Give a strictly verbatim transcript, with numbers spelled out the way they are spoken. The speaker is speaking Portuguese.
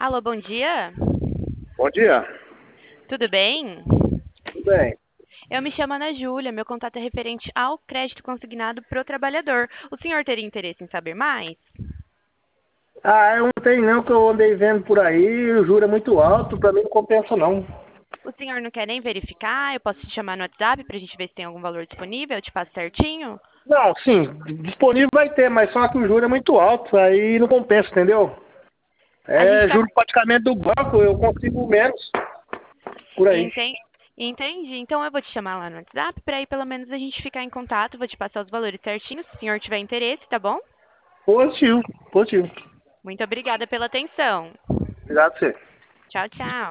Alô, bom dia. Bom dia. Tudo bem? Tudo bem? Eu me chamo Ana Júlia, meu contato é referente ao crédito consignado para o trabalhador. O senhor teria interesse em saber mais? Ah, eu não tenho não, que eu andei vendo por aí, o juro é muito alto, pra mim não compensa não. O senhor não quer nem verificar? Eu posso te chamar no WhatsApp para a gente ver se tem algum valor disponível? Eu te passo certinho? Não, sim, disponível vai ter, mas só que o juro é muito alto, aí não compensa, entendeu? A gente É está... juro praticamente do banco, eu consigo menos por aí. Entendi. Entendi. Então eu vou te chamar lá no WhatsApp para aí pelo menos a gente ficar em contato. Vou te passar os valores certinhos, se o senhor tiver interesse, tá bom? Positivo, positivo. Muito obrigada pela atenção. Obrigado a você. Tchau, tchau.